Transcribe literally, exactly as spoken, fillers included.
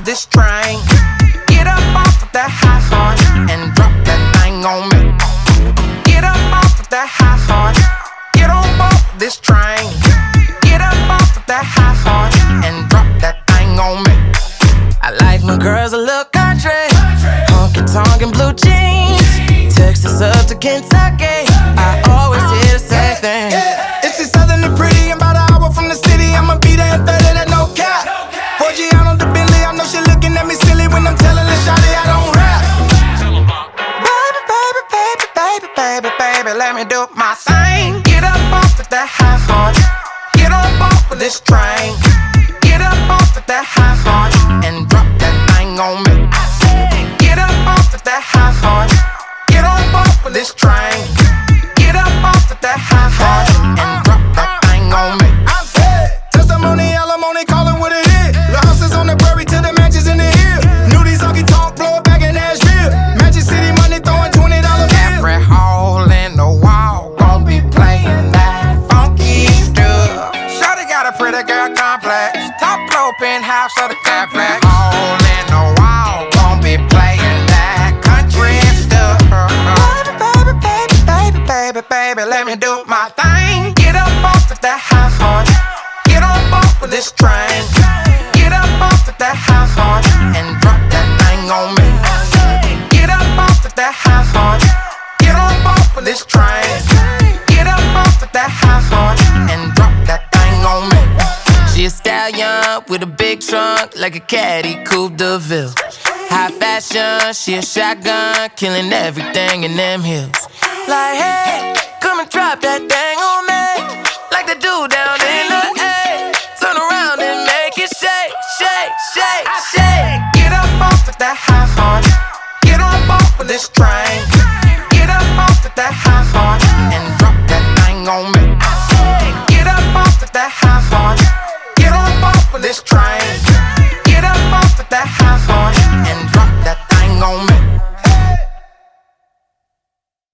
this train. Get up off of that high horse and drop that thing on me. Get up off of that high horse. Get on off this train. Get up off of that high horse and drop that thing on me. I like my girls a little country, honky tonk and blue jeans. Texas up to Kentucky, I always hear the same thing. Yeah, it's just southern and pretty, I'm about an hour from the city. I'ma be there in thirty, that no cap. Forgiano the Bentley, I know she looking at me silly when I'm telling her shawty I don't rap. Baby, baby, baby, baby, baby, baby, let me do my thing. Get up off of that high horse, get on off of this train. Get up off of that high horse and drop that thing on me. Get up off of that high horse, get on off of this train. Get up off of that high horse and drop that thing on me. I said, testimony, alimony, call it what it is. The houses on the prairie to the mansions in the hill. Knew these honky tonk, blow it back in Nashville. Magic City money throwing twenty dollar bills. Every hole in the wall gon' be playing that funky stuff. Shawty got a pretty girl complex, top floor penthouse of the complex. Hole in the wall gon' be playing that country stuff. Baby, baby, baby, baby, baby, baby, let me do my thing. Get up off of that high horse, get on off of this train. Get up off of that high horse and drop that thing on me. Get up off of that high horse, get on off of this train. Get up off of that high horse and drop that thing on me. She a stallion with a big trunk like a caddy Coupe de Ville. High fashion, she a shotgun, killing everything in them hills. Like hey, come and drop that thing on me, like the dude down in the A. Turn around and make it shake, shake, shake, shake. Get up off of that high horse, get on off of this train. Get up off of that high horse and drop that thing on me. Get up off of that high horse,